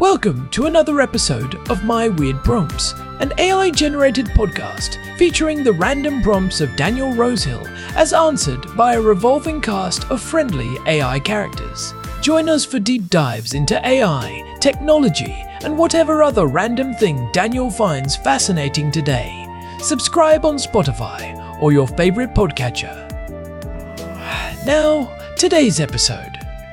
Welcome to another episode of My Weird Prompts, an AI-generated podcast featuring the random prompts of Daniel Rosehill as answered by a revolving cast of friendly AI characters. Join us for deep dives into AI, technology, and whatever other random thing Daniel finds fascinating today. Subscribe on Spotify or your favorite podcatcher. Now, today's episode.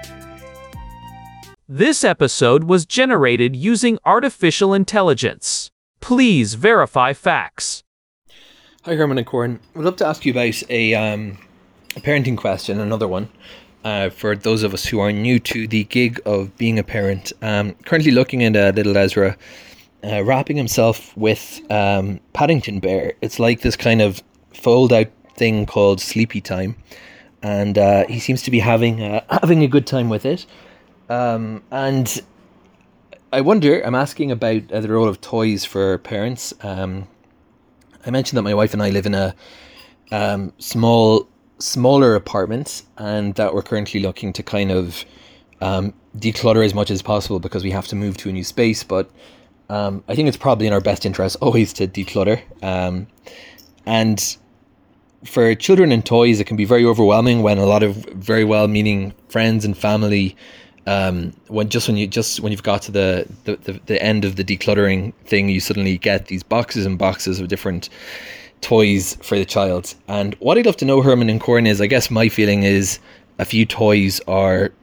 This episode was generated using artificial intelligence. Please verify facts. Hi Herman and Corin. I'd love to ask you about a parenting question, another one, for those of us who are new to the gig of being a parent. Currently looking at little Ezra wrapping himself with Paddington Bear. It's like this kind of fold-out thing called Sleepy Time, and he seems to be having a good time with it. And I wonder, I'm asking about the role of toys for parents. I mentioned that my wife and I live in a smaller apartment, and that we're currently looking to kind of declutter as much as possible because we have to move to a new space. But I think it's probably in our best interest always to declutter. And for children and toys, it can be very overwhelming when a lot of very well-meaning friends and family, when you've got to the end of the decluttering thing, you suddenly get these boxes and boxes of different toys for the child. And what I'd love to know, Herman and Corin, is, I guess my feeling is a few toys are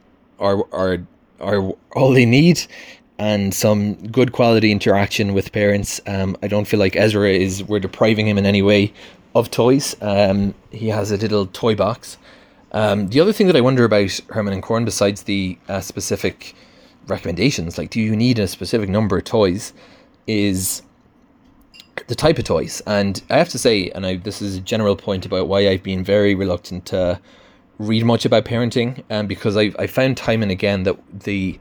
all they need, and some good quality interaction with parents. I don't feel like we're depriving him in any way of toys. He has a little toy box. The other thing that I wonder about, Herman and Corin, besides the specific recommendations, like do you need a specific number of toys, is the type of toys. And I have to say, and this is a general point about why I've been very reluctant to read much about parenting, because I found time and again that the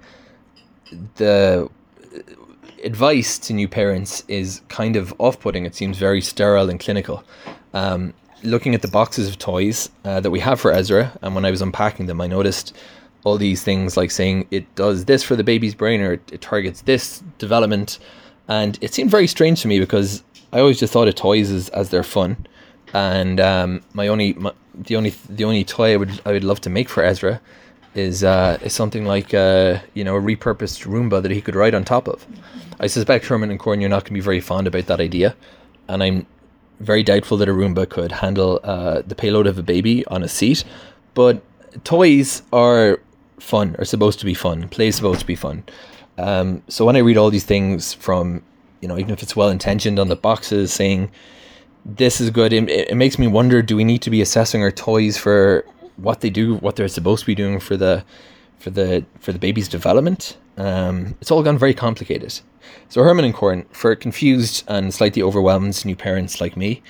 advice to new parents is kind of off-putting. It seems very sterile and clinical. Looking at the boxes of toys that we have for Ezra, and when I was unpacking them, I noticed all these things like saying it does this for the baby's brain, or it targets this development, and it seemed very strange to me because I always just thought of toys as they're fun. And the only toy I would love to make for Ezra is something like a repurposed Roomba that he could ride on top of. I suspect, Herman and Corin, you're not going to be very fond about that idea, and I'm very doubtful that a Roomba could handle the payload of a baby on a seat. But toys are supposed to be fun. Play is supposed to be fun. So when I read all these things from, even if it's well-intentioned on the boxes saying this is good, it makes me wonder, do we need to be assessing our toys for what they do, what they're supposed to be doing for the baby's development? It's all gone very complicated. So Herman and Corin, for confused and slightly overwhelmed new parents like me,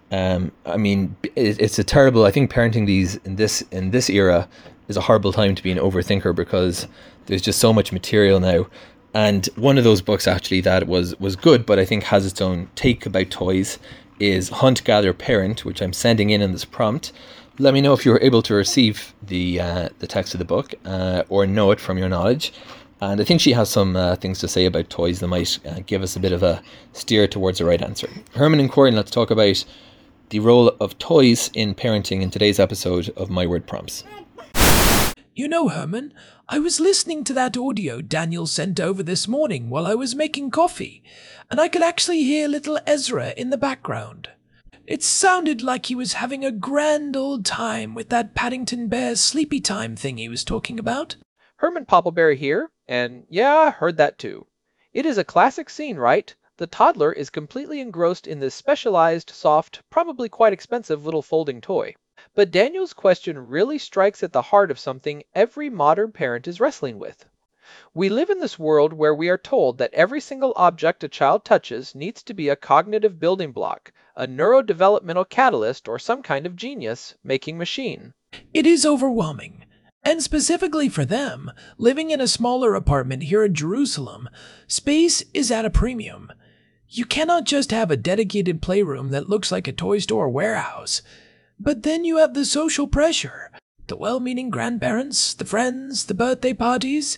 it's a terrible. I think parenting in this era is a horrible time to be an overthinker because there's just so much material now. And one of those books actually that was good, but I think has its own take about toys, is Hunt, Gather, Parent, which I'm sending in this prompt. Let me know if you were able to receive the text of the book or know it from your knowledge. And I think she has some things to say about toys that might give us a bit of a steer towards the right answer. Herman and Corin, let's talk about the role of toys in parenting in today's episode of My Word Prompts. Herman, I was listening to that audio Daniel sent over this morning while I was making coffee, and I could actually hear little Ezra in the background. It sounded like he was having a grand old time with that Paddington Bear Sleepy Time thing he was talking about. Herman Poppleberry here, and yeah, I heard that too. It is a classic scene, right? The toddler is completely engrossed in this specialized, soft, probably quite expensive little folding toy. But Daniel's question really strikes at the heart of something every modern parent is wrestling with. We live in this world where we are told that every single object a child touches needs to be a cognitive building block, a neurodevelopmental catalyst, or some kind of genius-making machine. It is overwhelming. And specifically for them, living in a smaller apartment here in Jerusalem, space is at a premium. You cannot just have a dedicated playroom that looks like a toy store warehouse. But then you have the social pressure, the well-meaning grandparents, the friends, the birthday parties.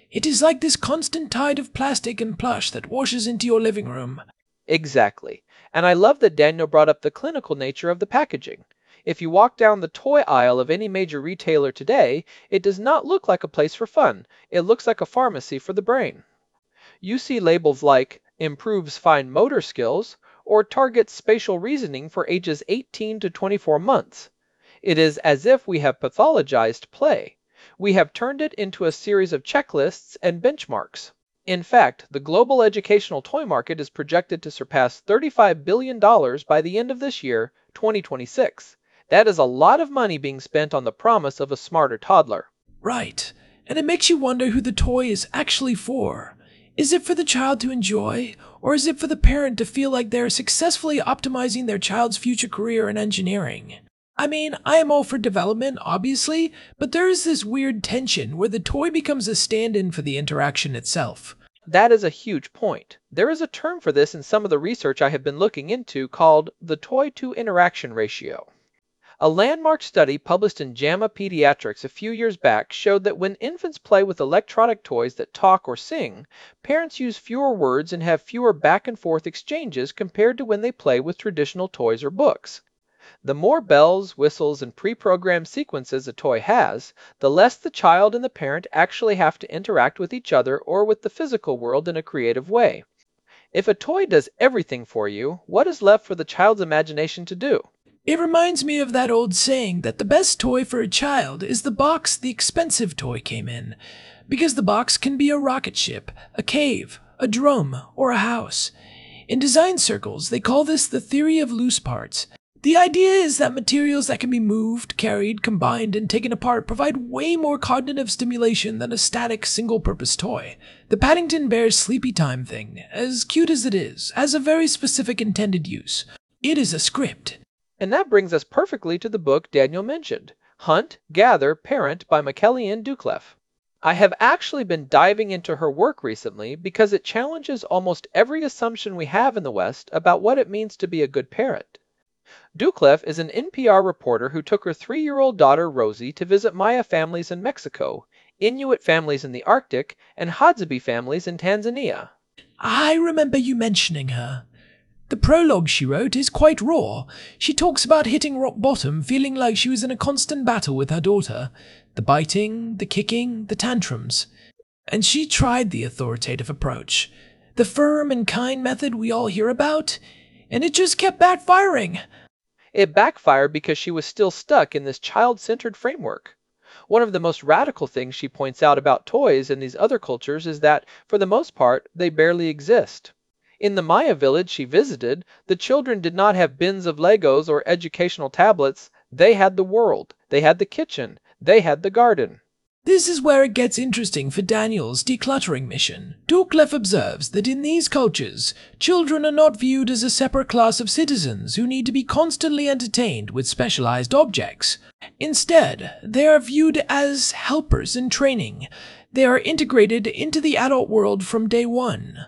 It is like this constant tide of plastic and plush that washes into your living room. Exactly. And I love that Daniel brought up the clinical nature of the packaging. If you walk down the toy aisle of any major retailer today, it does not look like a place for fun. It looks like a pharmacy for the brain. You see labels like improves fine motor skills or targets spatial reasoning for ages 18 to 24 months. It is as if we have pathologized play. We have turned it into a series of checklists and benchmarks. In fact, the global educational toy market is projected to surpass $35 billion by the end of this year, 2026. That is a lot of money being spent on the promise of a smarter toddler. Right, and it makes you wonder who the toy is actually for. Is it for the child to enjoy, or is it for the parent to feel like they're successfully optimizing their child's future career in engineering? I mean, I am all for development, obviously, but there is this weird tension where the toy becomes a stand-in for the interaction itself. That is a huge point. There is a term for this in some of the research I have been looking into called the toy-to-interaction ratio. A landmark study published in JAMA Pediatrics a few years back showed that when infants play with electronic toys that talk or sing, parents use fewer words and have fewer back-and-forth exchanges compared to when they play with traditional toys or books. The more bells, whistles, and pre-programmed sequences a toy has, the less the child and the parent actually have to interact with each other or with the physical world in a creative way. If a toy does everything for you, what is left for the child's imagination to do? It reminds me of that old saying that the best toy for a child is the box the expensive toy came in, because the box can be a rocket ship, a cave, a drum, or a house. In design circles, they call this the theory of loose parts. The idea is that materials that can be moved, carried, combined, and taken apart provide way more cognitive stimulation than a static, single-purpose toy. The Paddington Bear's sleepy time thing, as cute as it is, has a very specific intended use. It is a script. And that brings us perfectly to the book Daniel mentioned, Hunt, Gather, Parent by McKellian Doucleff. I have actually been diving into her work recently because it challenges almost every assumption we have in the West about what it means to be a good parent. Doucleff is an NPR reporter who took her 3-year-old daughter Rosie to visit Maya families in Mexico, Inuit families in the Arctic, and Hadzabe families in Tanzania. I remember you mentioning her. The prologue she wrote is quite raw. She talks about hitting rock bottom, feeling like she was in a constant battle with her daughter. The biting, the kicking, the tantrums. And she tried the authoritative approach, the firm and kind method we all hear about, and it just kept backfiring. It backfired because she was still stuck in this child-centered framework. One of the most radical things she points out about toys in these other cultures is that, for the most part, they barely exist. In the Maya village she visited, the children did not have bins of Legos or educational tablets. They had the world. They had the kitchen. They had the garden. This is where it gets interesting for Daniel's decluttering mission. Doucleff observes that in these cultures, children are not viewed as a separate class of citizens who need to be constantly entertained with specialized objects. Instead, they are viewed as helpers in training. They are integrated into the adult world from day one.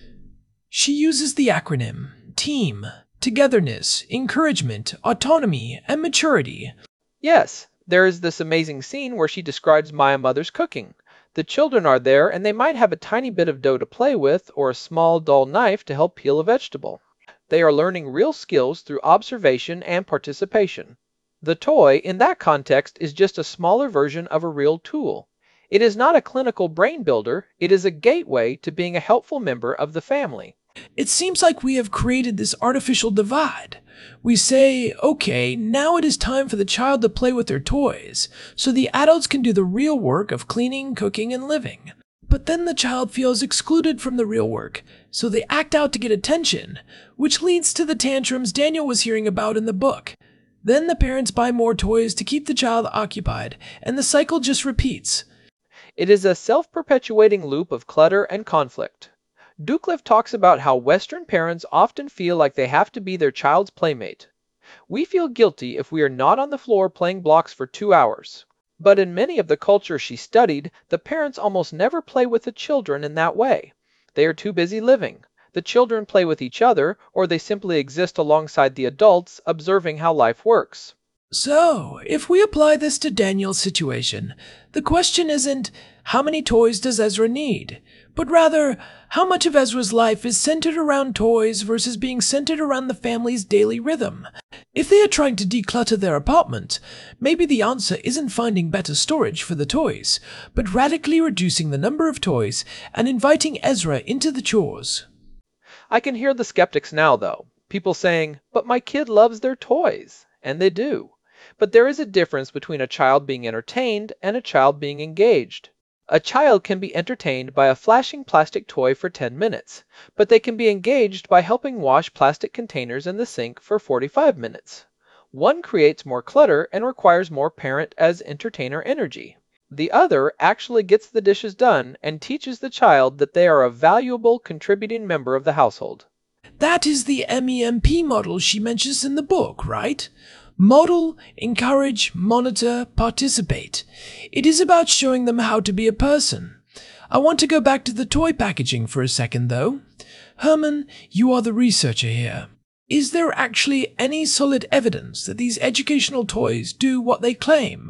She uses the acronym TEAM, togetherness, encouragement, autonomy, and maturity. Yes, there is this amazing scene where she describes Maya mother's cooking. The children are there and they might have a tiny bit of dough to play with or a small dull knife to help peel a vegetable. They are learning real skills through observation and participation. The toy, in that context, is just a smaller version of a real tool. It is not a clinical brain builder, it is a gateway to being a helpful member of the family. It seems like we have created this artificial divide. We say, okay, now it is time for the child to play with their toys, so the adults can do the real work of cleaning, cooking, and living. But then the child feels excluded from the real work, so they act out to get attention, which leads to the tantrums Daniel was hearing about in the book. Then the parents buy more toys to keep the child occupied, and the cycle just repeats. It is a self-perpetuating loop of clutter and conflict. Doucleff talks about how Western parents often feel like they have to be their child's playmate. We feel guilty if we are not on the floor playing blocks for 2 hours. But in many of the cultures she studied, the parents almost never play with the children in that way. They are too busy living. The children play with each other, or they simply exist alongside the adults, observing how life works. So, if we apply this to Daniel's situation, the question isn't how many toys does Ezra need, but rather how much of Ezra's life is centered around toys versus being centered around the family's daily rhythm. If they are trying to declutter their apartment, maybe the answer isn't finding better storage for the toys, but radically reducing the number of toys and inviting Ezra into the chores. I can hear the skeptics now, though. People saying, but my kid loves their toys. And they do. But there is a difference between a child being entertained and a child being engaged. A child can be entertained by a flashing plastic toy for 10 minutes, but they can be engaged by helping wash plastic containers in the sink for 45 minutes. One creates more clutter and requires more parent as entertainer energy. The other actually gets the dishes done and teaches the child that they are a valuable contributing member of the household. That is the MEMP model she mentions in the book, right? Model, encourage, monitor, participate. It is about showing them how to be a person. I want to go back to the toy packaging for a second, though. Herman, you are the researcher here. Is there actually any solid evidence that these educational toys do what they claim?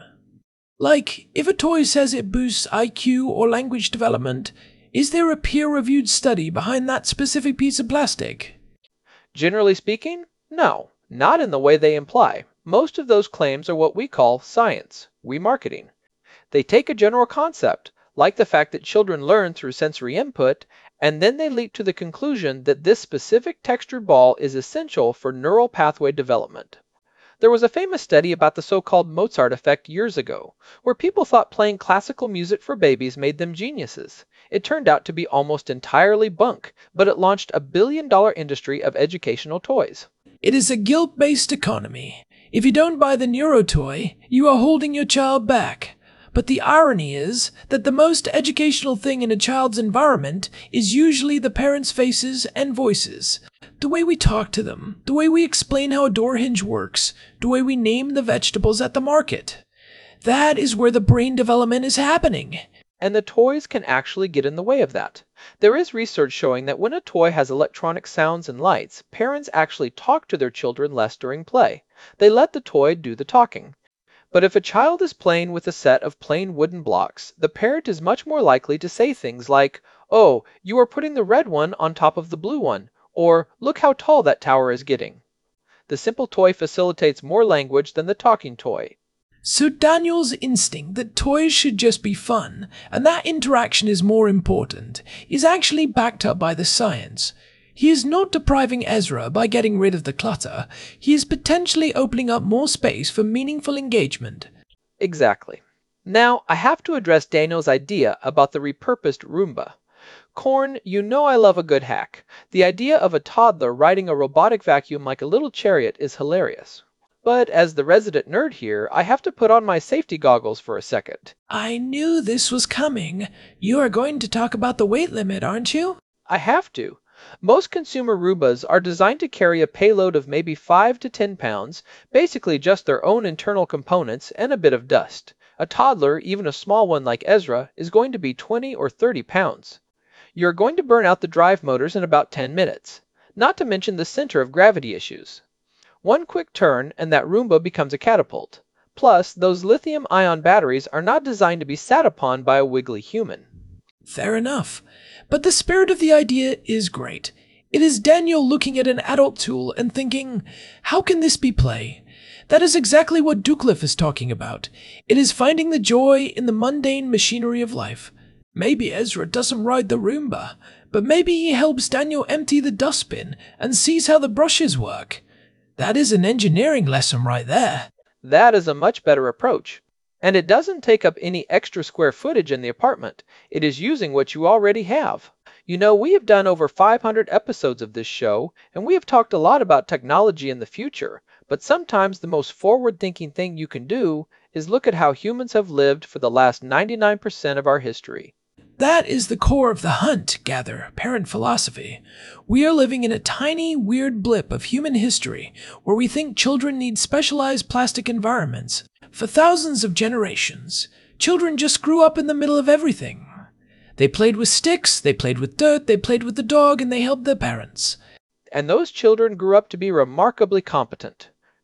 Like, if a toy says it boosts IQ or language development, is there a peer-reviewed study behind that specific piece of plastic? Generally speaking, no, not in the way they imply. Most of those claims are what we call science, remarketing. They take a general concept, like the fact that children learn through sensory input, and then they leap to the conclusion that this specific textured ball is essential for neural pathway development. There was a famous study about the so-called Mozart effect years ago, where people thought playing classical music for babies made them geniuses. It turned out to be almost entirely bunk, but it launched a billion-dollar industry of educational toys. It is a guilt-based economy. If you don't buy the Neurotoy, you are holding your child back. But the irony is that the most educational thing in a child's environment is usually the parents' faces and voices. The way we talk to them, the way we explain how a door hinge works, the way we name the vegetables at the market. That is where the brain development is happening. And the toys can actually get in the way of that. There is research showing that when a toy has electronic sounds and lights, parents actually talk to their children less during play. They let the toy do the talking. But if a child is playing with a set of plain wooden blocks, the parent is much more likely to say things like, "Oh, you are putting the red one on top of the blue one," or "Look how tall that tower is getting." The simple toy facilitates more language than the talking toy. So Daniel's instinct that toys should just be fun, and that interaction is more important, is actually backed up by the science. He is not depriving Ezra by getting rid of the clutter, he is potentially opening up more space for meaningful engagement. Exactly. Now, I have to address Daniel's idea about the repurposed Roomba. Korn, you know I love a good hack. The idea of a toddler riding a robotic vacuum like a little chariot is hilarious. But as the resident nerd here, I have to put on my safety goggles for a second. I knew this was coming. You are going to talk about the weight limit, aren't you? I have to. Most consumer Roombas are designed to carry a payload of maybe 5 to 10 pounds, basically just their own internal components and a bit of dust. A toddler, even a small one like Ezra, is going to be 20 or 30 pounds. You're going to burn out the drive motors in about 10 minutes, not to mention the center of gravity issues. One quick turn and that Roomba becomes a catapult. Plus, those lithium-ion batteries are not designed to be sat upon by a wiggly human. Fair enough. But the spirit of the idea is great. It is Daniel looking at an adult tool and thinking, how can this be play? That is exactly what Ducliffe is talking about. It is finding the joy in the mundane machinery of life. Maybe Ezra doesn't ride the Roomba, but maybe he helps Daniel empty the dustbin and sees how the brushes work. That is an engineering lesson right there. That is a much better approach. And it doesn't take up any extra square footage in the apartment. It is using what you already have. You know, we have done over 500 episodes of this show, and we have talked a lot about technology in the future, but sometimes the most forward-thinking thing you can do is look at how humans have lived for the last 99% of our history. That is the core of the hunt, gather, parent philosophy. We are living in a tiny, weird blip of human history where we think children need specialized plastic environments. For thousands of generations, children just grew up in the middle of everything. They played with sticks, they played with dirt, they played with the dog, and they helped their parents. And those children grew up to be remarkably competent.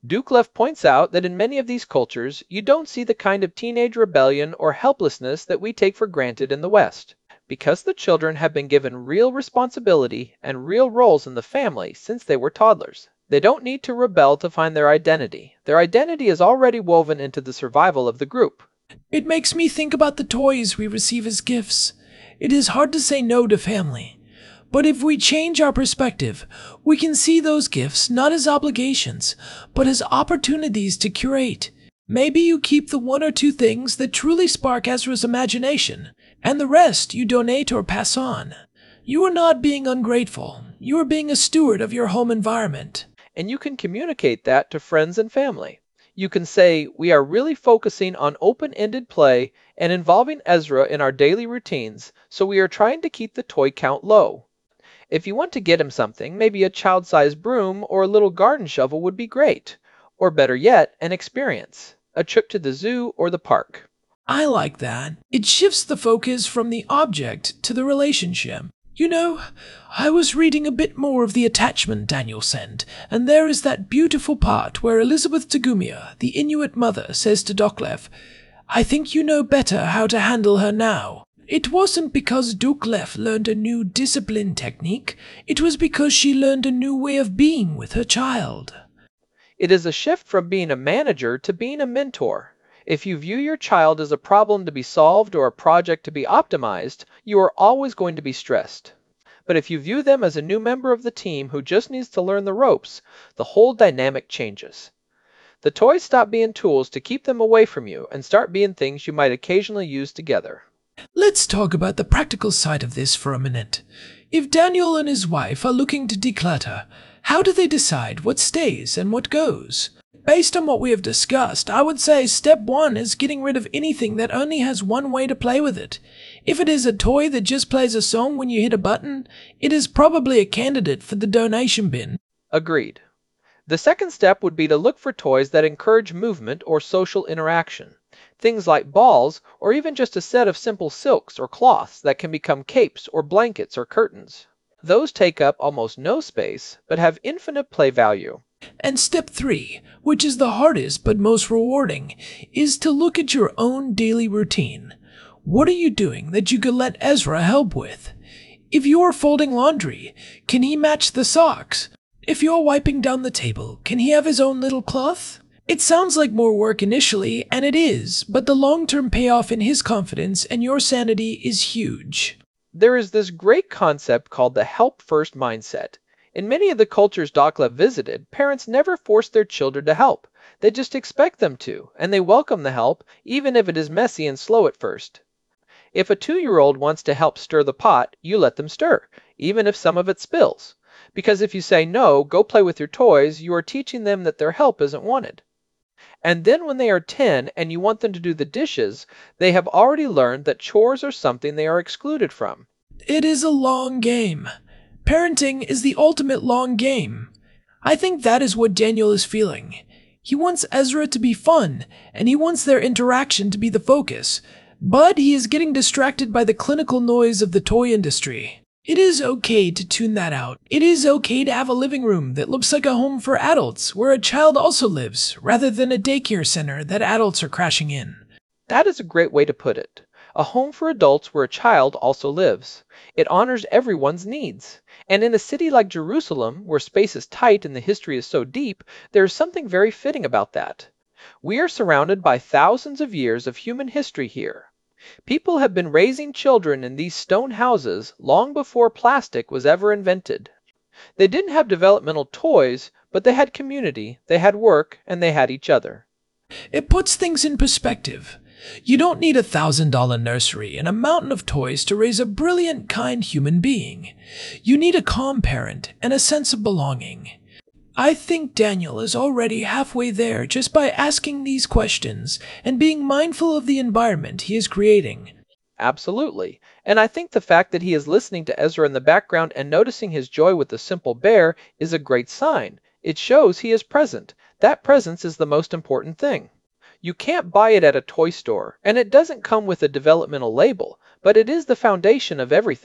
Duklev points out that in many of these cultures, you don't see the kind of teenage rebellion or helplessness that we take for granted in the West. Because the children have been given real responsibility and real roles in the family since they were toddlers. They don't need to rebel to find their identity. Their identity is already woven into the survival of the group. It makes me think about the toys we receive as gifts. It is hard to say no to family. But if we change our perspective, we can see those gifts not as obligations, but as opportunities to curate. Maybe you keep the one or two things that truly spark Ezra's imagination, and the rest you donate or pass on. You are not being ungrateful. You are being a steward of your home environment. And you can communicate that to friends and family. You can say, we are really focusing on open-ended play and involving Ezra in our daily routines, so we are trying to keep the toy count low. If you want to get him something, maybe a child-sized broom or a little garden shovel would be great. Or better yet, an experience. A trip to the zoo or the park. I like that. It shifts the focus from the object to the relationship. You know, I was reading a bit more of the attachment Daniel sent, and there is that beautiful part where Elizabeth Tagumia, the Inuit mother, says to Duklev, "I think you know better how to handle her now." It wasn't because Duklev learned a new discipline technique, it was because she learned a new way of being with her child. It is a shift from being a manager to being a mentor. If you view your child as a problem to be solved or a project to be optimized, you are always going to be stressed. But if you view them as a new member of the team who just needs to learn the ropes, the whole dynamic changes. The toys stop being tools to keep them away from you and start being things you might occasionally use together. Let's talk about the practical side of this for a minute. If Daniel and his wife are looking to declutter, how do they decide what stays and what goes? Based on what we have discussed, I would say step 1 is getting rid of anything that only has one way to play with it. If it is a toy that just plays a song when you hit a button, it is probably a candidate for the donation bin. Agreed. The second step would be to look for toys that encourage movement or social interaction. Things like balls, or even just a set of simple silks or cloths that can become capes or blankets or curtains. Those take up almost no space, but have infinite play value. And step 3, which is the hardest but most rewarding, is to look at your own daily routine. What are you doing that you could let Ezra help with? If you're folding laundry, can he match the socks? If you're wiping down the table, can he have his own little cloth? It sounds like more work initially, and it is, but the long-term payoff in his confidence and your sanity is huge. There is this great concept called the help-first mindset. In many of the cultures Duklev visited, parents never force their children to help. They just expect them to, and they welcome the help, even if it is messy and slow at first. If a 2-year-old wants to help stir the pot, you let them stir, even if some of it spills. Because if you say no, go play with your toys, you are teaching them that their help isn't wanted. And then when they are 10 and you want them to do the dishes, they have already learned that chores are something they are excluded from. It is a long game. Parenting is the ultimate long game. I think that is what Daniel is feeling. He wants Ezra to be fun, and he wants their interaction to be the focus, but he is getting distracted by the clinical noise of the toy industry. It is okay to tune that out. It is okay to have a living room that looks like a home for adults, where a child also lives, rather than a daycare center that adults are crashing in. That is a great way to put it. A home for adults where a child also lives. It honors everyone's needs. And in a city like Jerusalem, where space is tight and the history is so deep, there is something very fitting about that. We are surrounded by thousands of years of human history here. People have been raising children in these stone houses long before plastic was ever invented. They didn't have developmental toys, but they had community, they had work, and they had each other. It puts things in perspective. You don't need a $1,000 nursery and a mountain of toys to raise a brilliant, kind human being. You need a calm parent and a sense of belonging. I think Daniel is already halfway there just by asking these questions and being mindful of the environment he is creating. Absolutely. And I think the fact that he is listening to Ezra in the background and noticing his joy with the simple bear is a great sign. It shows he is present. That presence is the most important thing. You can't buy it at a toy store, and it doesn't come with a developmental label, but it is the foundation of everything.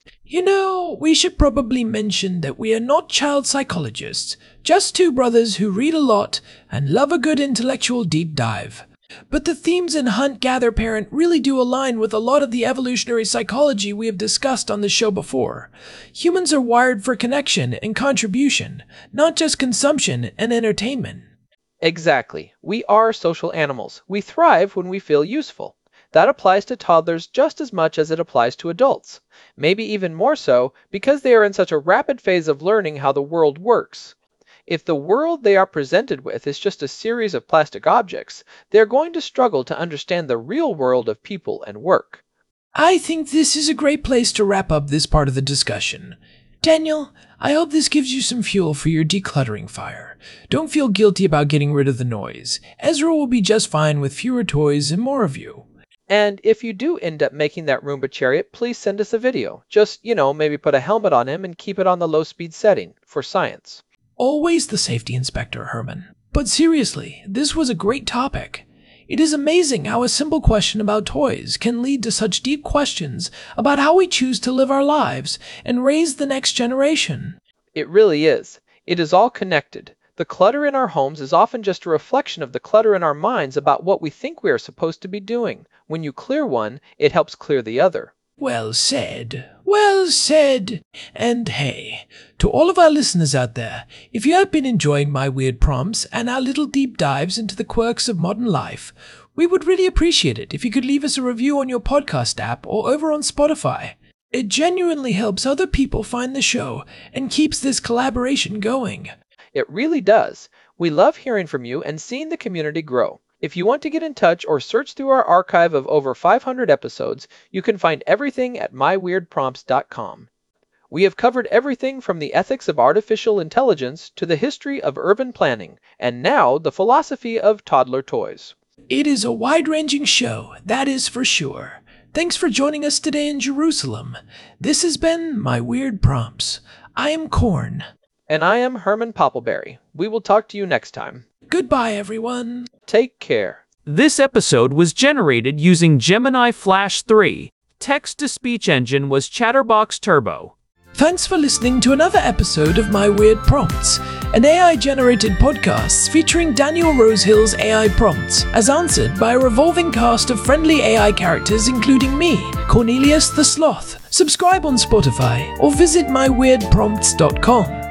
You know, we should probably mention that we are not child psychologists, just two brothers who read a lot and love a good intellectual deep dive. But the themes in Hunt, Gather, Parent really do align with a lot of the evolutionary psychology we have discussed on the show before. Humans are wired for connection and contribution, not just consumption and entertainment. Exactly. We are social animals. We thrive when we feel useful. That applies to toddlers just as much as it applies to adults. Maybe even more so because they are in such a rapid phase of learning how the world works. If the world they are presented with is just a series of plastic objects, they are going to struggle to understand the real world of people and work. I think this is a great place to wrap up this part of the discussion. Daniel, I hope this gives you some fuel for your decluttering fire. Don't feel guilty about getting rid of the noise. Ezra will be just fine with fewer toys and more of you. And if you do end up making that Roomba chariot, please send us a video. Just, maybe put a helmet on him and keep it on the low speed setting for science. Always the safety inspector, Herman. But seriously, this was a great topic. It is amazing how a simple question about toys can lead to such deep questions about how we choose to live our lives and raise the next generation. It really is. It is all connected. The clutter in our homes is often just a reflection of the clutter in our minds about what we think we are supposed to be doing. When you clear one, it helps clear the other. Well said. Well said. And hey, to all of our listeners out there, if you have been enjoying my weird prompts and our little deep dives into the quirks of modern life, we would really appreciate it if you could leave us a review on your podcast app or over on Spotify. It genuinely helps other people find the show and keeps this collaboration going. It really does. We love hearing from you and seeing the community grow. If you want to get in touch or search through our archive of over 500 episodes, you can find everything at myweirdprompts.com. We have covered everything from the ethics of artificial intelligence to the history of urban planning, and now the philosophy of toddler toys. It is a wide-ranging show, that is for sure. Thanks for joining us today in Jerusalem. This has been My Weird Prompts. I am Korn. And I am Herman Poppleberry. We will talk to you next time. Goodbye, everyone. Take care. This episode was generated using Gemini Flash 3. Text-to-speech engine was Chatterbox Turbo. Thanks for listening to another episode of My Weird Prompts, an AI-generated podcast featuring Daniel Rosehill's AI prompts, as answered by a revolving cast of friendly AI characters including me, Cornelius the Sloth. Subscribe on Spotify or visit myweirdprompts.com.